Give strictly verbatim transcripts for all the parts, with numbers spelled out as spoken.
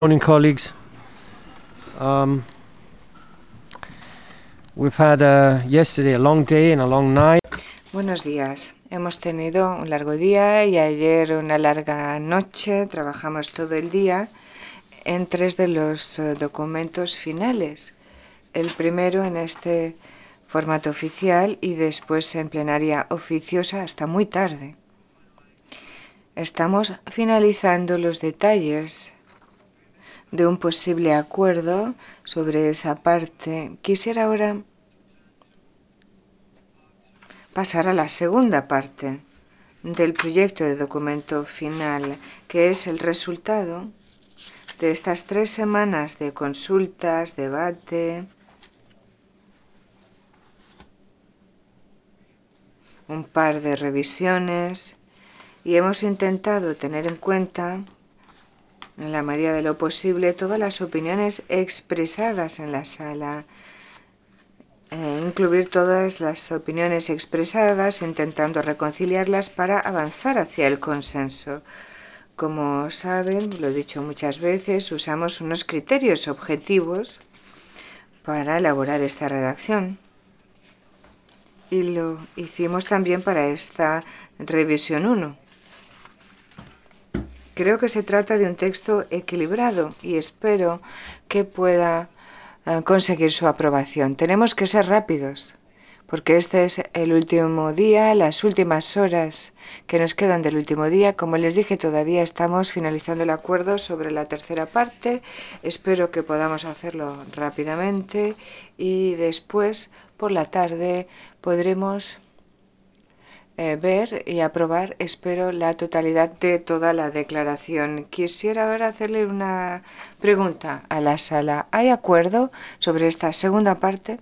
Morning, colleagues. Um, we've had uh, yesterday a long day and a long night. Buenos días. Hemos tenido un largo día y ayer una larga noche. Trabajamos todo el día en tres de los uh, documentos finales. El primero en este formato oficial y después en plenaria oficiosa hasta muy tarde. Estamos finalizando los detalles de un posible acuerdo sobre esa parte. Quisiera ahora pasar a la segunda parte del proyecto de documento final, que es el resultado de estas tres semanas de consultas, debate, un par de revisiones, y hemos intentado tener en cuenta, en la medida de lo posible, todas las opiniones expresadas en la sala, eh, incluir todas las opiniones expresadas, intentando reconciliarlas para avanzar hacia el consenso. Como saben, lo he dicho muchas veces, usamos unos criterios objetivos para elaborar esta redacción. Y lo hicimos también para esta revisión uno. Creo que se trata de un texto equilibrado y espero que pueda uh, conseguir su aprobación. Tenemos que ser rápidos, porque este es el último día, las últimas horas que nos quedan del último día. Como les dije, todavía estamos finalizando el acuerdo sobre la tercera parte. Espero que podamos hacerlo rápidamente y después, por la tarde, podremos eh, ver y aprobar, espero, la totalidad de toda la declaración. Quisiera ahora hacerle una pregunta a la sala. ¿Hay acuerdo sobre esta segunda parte?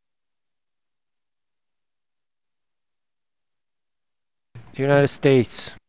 The United States.